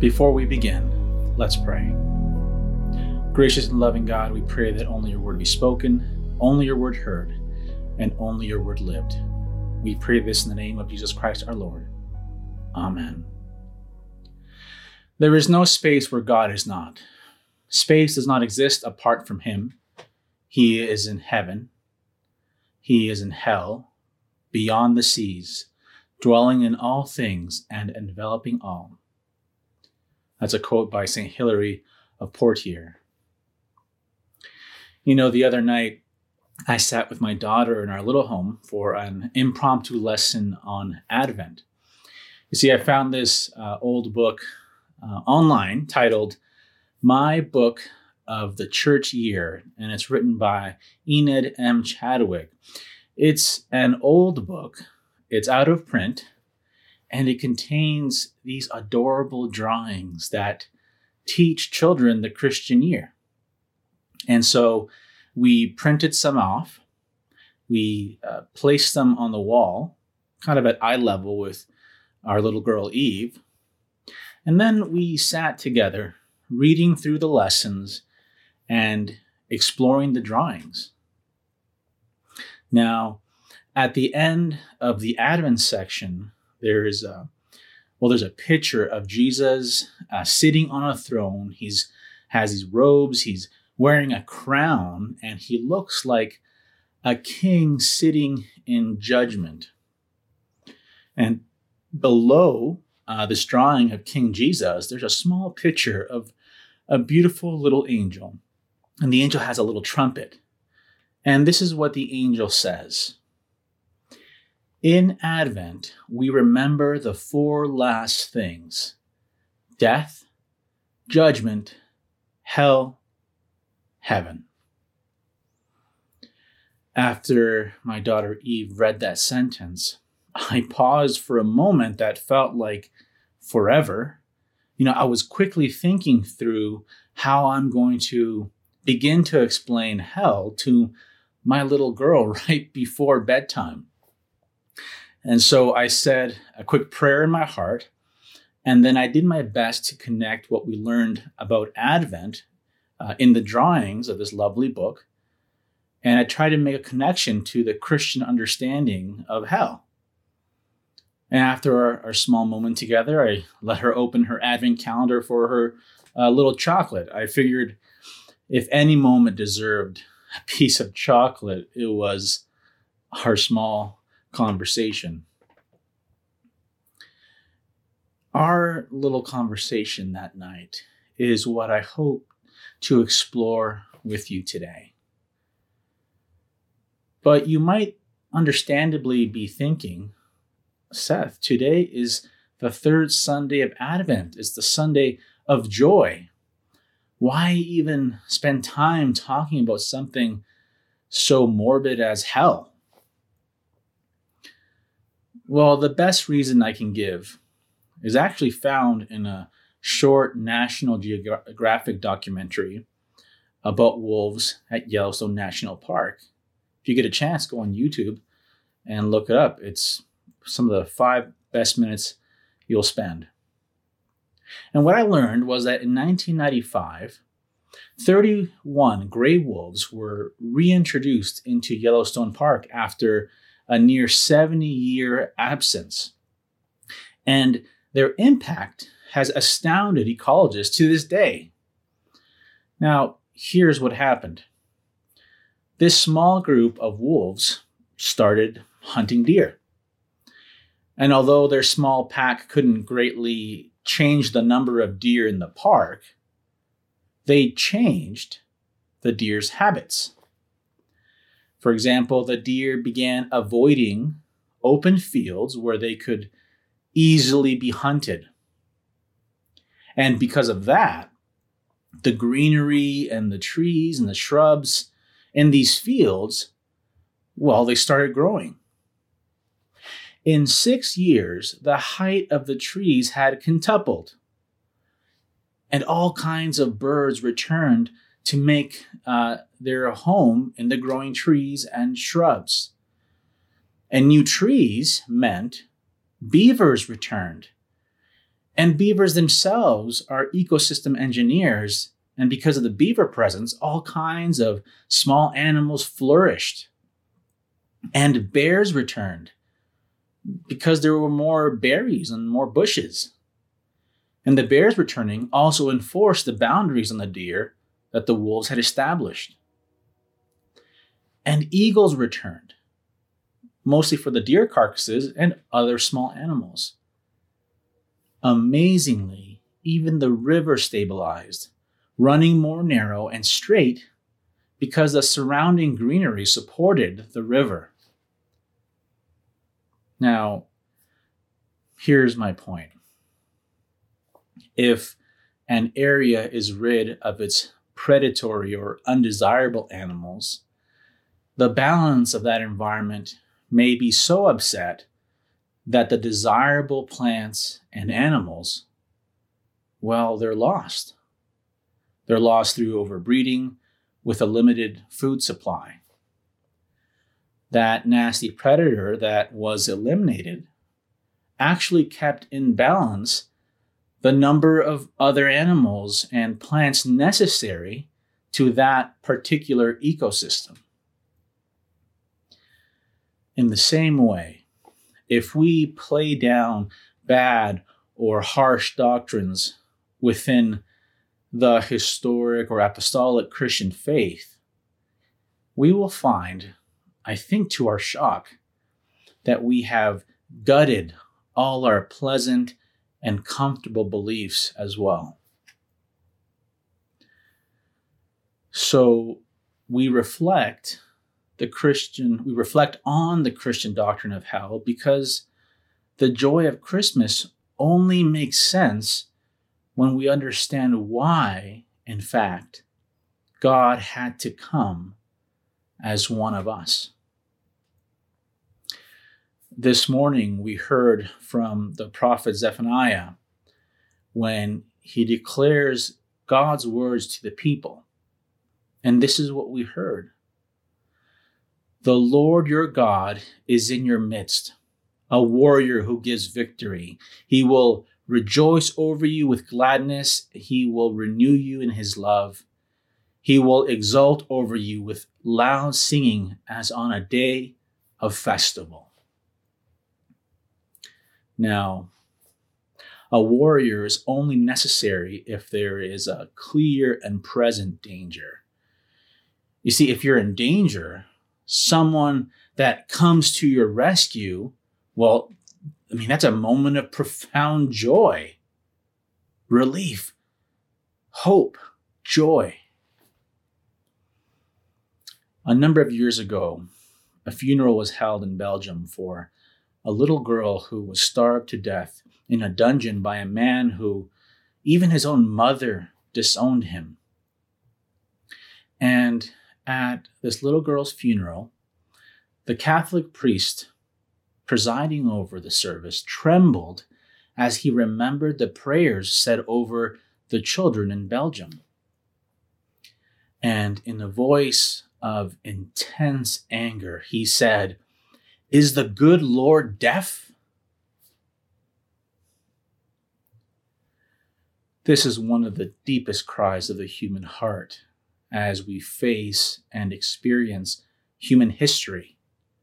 Before we begin, let's pray. Gracious and loving God, we pray that only your word be spoken, only your word heard, and only your word lived. We pray this in the name of Jesus Christ our Lord. Amen. There is no space where God is not. Space does not exist apart from him. He is in heaven. He is in hell, beyond the seas, dwelling in all things and enveloping all. That's a quote by St. Hilary of Poitiers. You know, the other night, I sat with my daughter in our little home for an impromptu lesson on Advent. You see, I found this old book online titled My Book of the Church Year, and it's written by Enid M. Chadwick. It's an old book. It's out of print. And it contains these adorable drawings that teach children the Christian year. And so we printed some off. We placed them on the wall, kind of at eye level with our little girl Eve. And then we sat together, reading through the lessons and exploring the drawings. Now, at the end of the Advent section, there's a picture of Jesus sitting on a throne. He has these robes. He's wearing a crown, and he looks like a king sitting in judgment. And below this drawing of King Jesus, there's a small picture of a beautiful little angel. And the angel has a little trumpet. And this is what the angel says. In Advent, we remember the four last things: death, judgment, hell, heaven. After my daughter Eve read that sentence, I paused for a moment that felt like forever. You know, I was quickly thinking through how I'm going to begin to explain hell to my little girl right before bedtime. And so I said a quick prayer in my heart, and then I did my best to connect what we learned about Advent in the drawings of this lovely book. And I tried to make a connection to the Christian understanding of hell. And after our small moment together, I let her open her Advent calendar for her little chocolate. I figured if any moment deserved a piece of chocolate, it was our small conversation. Our little conversation that night is what I hope to explore with you today. But you might understandably be thinking, Seth, today is the third Sunday of Advent. It's the Sunday of joy. Why even spend time talking about something so morbid as hell? Well, the best reason I can give is actually found in a short National Geographic documentary about wolves at Yellowstone National Park. If you get a chance, go on YouTube and look it up. It's some of the 5 best minutes you'll spend. And what I learned was that in 1995, 31 gray wolves were reintroduced into Yellowstone Park after a near 70-year absence. And their impact has astounded ecologists to this day. Now, here's what happened. This small group of wolves started hunting deer. And although their small pack couldn't greatly change the number of deer in the park, they changed the deer's habits. For example, the deer began avoiding open fields where they could easily be hunted. And because of that, the greenery and the trees and the shrubs in these fields, well, they started growing. In 6 years, the height of the trees had quintupled, and all kinds of birds returned to make their home in the growing trees and shrubs. And new trees meant beavers returned. And beavers themselves are ecosystem engineers. And because of the beaver presence, all kinds of small animals flourished. And bears returned because there were more berries and more bushes. And the bears returning also enforced the boundaries on the deer that the wolves had established. And eagles returned, mostly for the deer carcasses and other small animals. Amazingly, even the river stabilized, running more narrow and straight because the surrounding greenery supported the river. Now, here's my point. If an area is rid of its predatory or undesirable animals, the balance of that environment may be so upset that the desirable plants and animals, well, they're lost. They're lost through overbreeding with a limited food supply. That nasty predator that was eliminated actually kept in balance the number of other animals and plants necessary to that particular ecosystem. In the same way, if we play down bad or harsh doctrines within the historic or apostolic Christian faith, we will find, I think to our shock, that we have gutted all our pleasant and comfortable beliefs as well. So we reflect on the Christian doctrine of hell because the joy of Christmas only makes sense when we understand why, in fact, God had to come as one of us. This morning, we heard from the prophet Zephaniah when he declares God's words to the people. And this is what we heard. The Lord your God is in your midst, a warrior who gives victory. He will rejoice over you with gladness. He will renew you in his love. He will exult over you with loud singing as on a day of festival. Now, a warrior is only necessary if there is a clear and present danger. You see, if you're in danger, someone that comes to your rescue, well, that's a moment of profound joy, relief, hope, joy. A number of years ago, a funeral was held in Belgium for a little girl who was starved to death in a dungeon by a man who even his own mother disowned him. And at this little girl's funeral, the Catholic priest presiding over the service trembled as he remembered the prayers said over the children in Belgium. And in a voice of intense anger, he said, "Is the good Lord deaf?" This is one of the deepest cries of the human heart as we face and experience human history.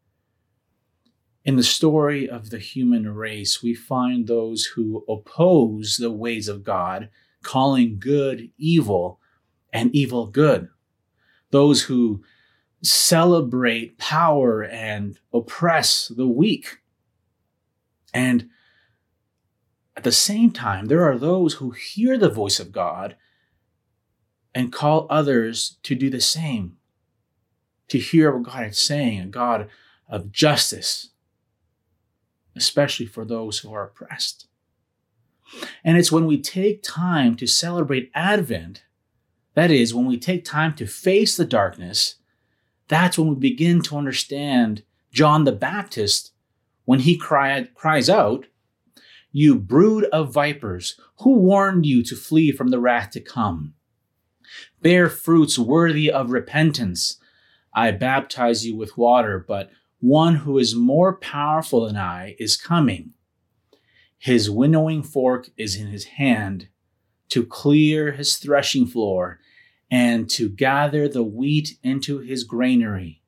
In the story of the human race, we find those who oppose the ways of God, calling good evil and evil good. Those who celebrate power and oppress the weak. And at the same time, there are those who hear the voice of God and call others to do the same, to hear what God is saying, a God of justice, especially for those who are oppressed. And it's when we take time to celebrate Advent, that is, when we take time to face the darkness, that's when we begin to understand John the Baptist when he cries out, "You brood of vipers, who warned you to flee from the wrath to come? Bear fruits worthy of repentance. I baptize you with water, but one who is more powerful than I is coming. His winnowing fork is in his hand to clear his threshing floor and to gather the wheat into his granary.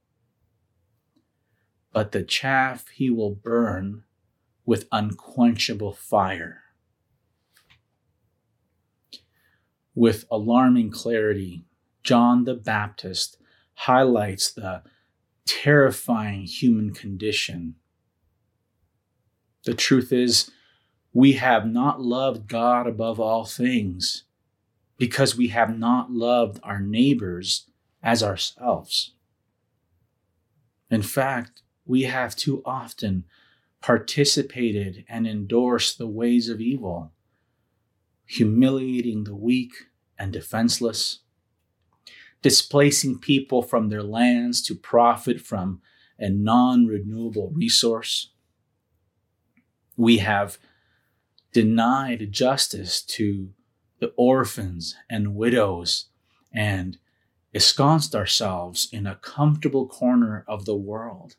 But the chaff he will burn with unquenchable fire. With alarming clarity, John the Baptist highlights the terrifying human condition. The truth is, we have not loved God above all things because we have not loved our neighbors as ourselves. In fact, we have too often participated and endorsed the ways of evil, humiliating the weak and defenseless, displacing people from their lands to profit from a non-renewable resource. We have denied justice to the orphans and widows and ensconced ourselves in a comfortable corner of the world.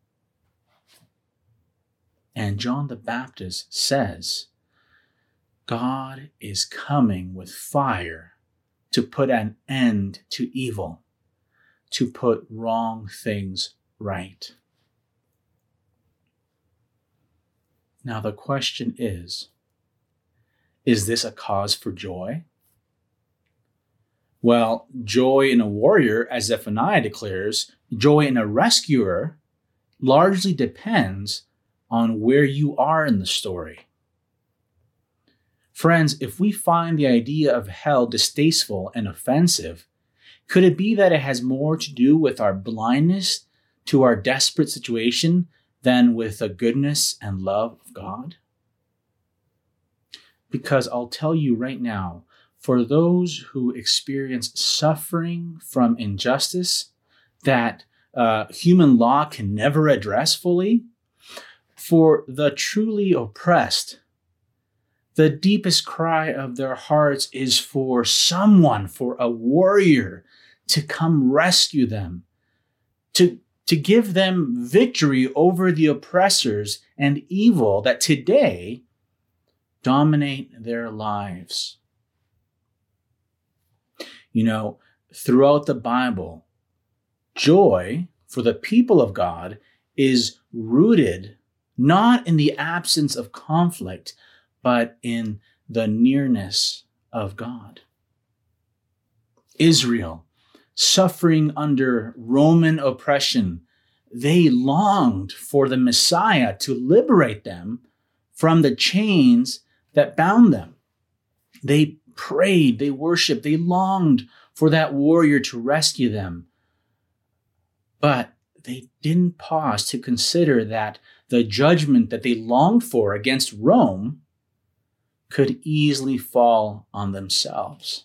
And John the Baptist says, God is coming with fire to put an end to evil, to put wrong things right. Now the question is this a cause for joy? Well, joy in a warrior, as Zephaniah declares, joy in a rescuer, largely depends on where you are in the story. Friends, if we find the idea of hell distasteful and offensive, could it be that it has more to do with our blindness to our desperate situation than with the goodness and love of God? Because I'll tell you right now, for those who experience suffering from injustice that human law can never address fully, for the truly oppressed, the deepest cry of their hearts is for someone, for a warrior, to come rescue them, to give them victory over the oppressors and evil that today dominate their lives. You know, throughout the Bible, joy for the people of God is rooted not in the absence of conflict, but in the nearness of God. Israel, suffering under Roman oppression, they longed for the Messiah to liberate them from the chains that bound them. They prayed, they worshiped, they longed for that warrior to rescue them. But they didn't pause to consider that the judgment that they longed for against Rome could easily fall on themselves.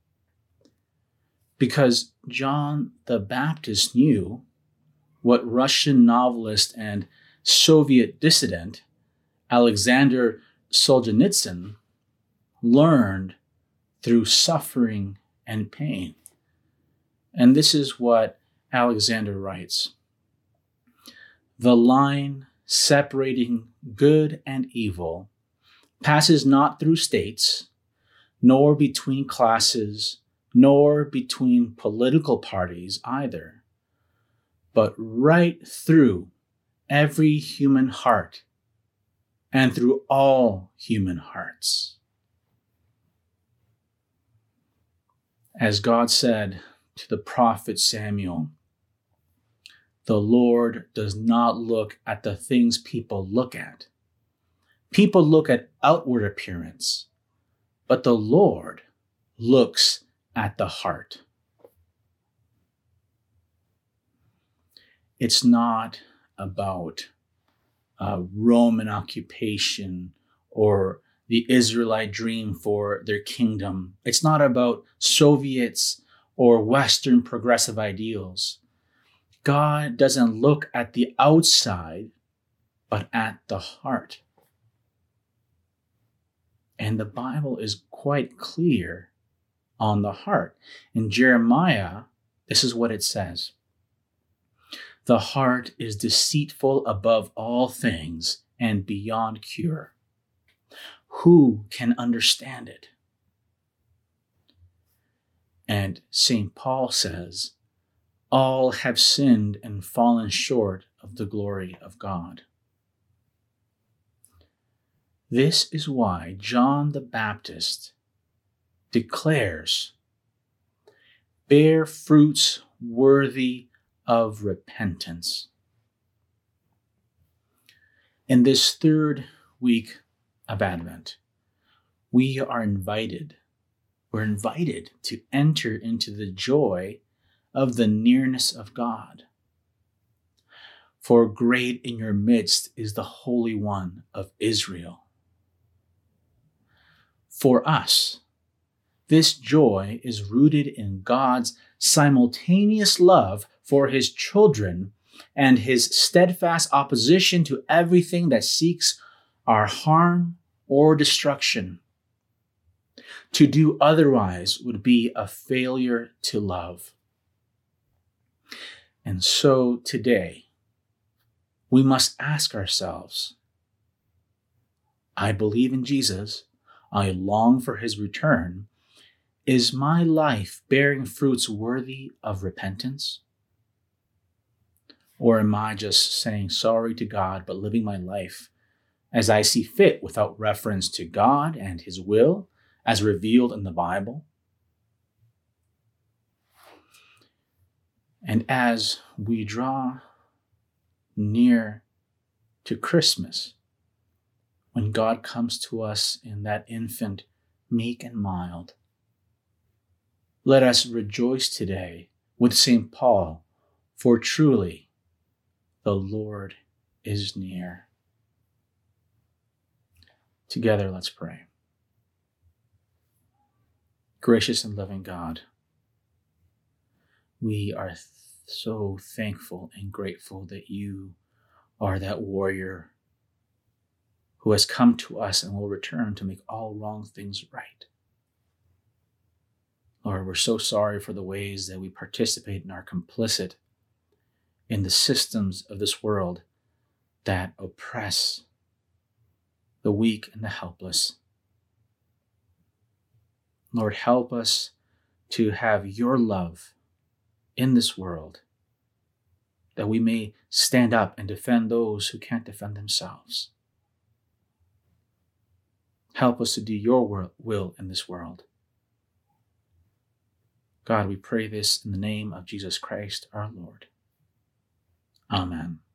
Because John the Baptist knew what Russian novelist and Soviet dissident Alexander Solzhenitsyn learned through suffering and pain. And this is what Alexander writes. The line separating good and evil passes not through states, nor between classes, nor between political parties either, but right through every human heart and through all human hearts. As God said to the prophet Samuel, the Lord does not look at the things people look at. People look at outward appearance, but the Lord looks at the heart. It's not about Roman occupation or the Israelite dream for their kingdom. It's not about Soviets or Western progressive ideals. God doesn't look at the outside, but at the heart. And the Bible is quite clear on the heart. In Jeremiah, this is what it says. The heart is deceitful above all things and beyond cure. Who can understand it? And St. Paul says, all have sinned and fallen short of the glory of God. This is why John the Baptist declares, bear fruits worthy of repentance. In this third week of Advent, we're invited to enter into the joy of the nearness of God. For great in your midst is the Holy One of Israel. For us, this joy is rooted in God's simultaneous love for his children and his steadfast opposition to everything that seeks our harm or destruction. To do otherwise would be a failure to love. And so today, we must ask ourselves, I believe in Jesus. I long for his return. Is my life bearing fruits worthy of repentance? Or am I just saying sorry to God, but living my life as I see fit without reference to God and his will as revealed in the Bible? And as we draw near to Christmas, when God comes to us in that infant, meek and mild, let us rejoice today with St. Paul, for truly the Lord is near. Together, let's pray. Gracious and loving God, we are so thankful and grateful that you are that warrior who has come to us and will return to make all wrong things right. Lord, we're so sorry for the ways that we participate and are complicit in the systems of this world that oppress the weak and the helpless. Lord, help us to have your love in this world, that we may stand up and defend those who can't defend themselves. Help us to do your will in this world. God, we pray this in the name of Jesus Christ, our Lord. Amen.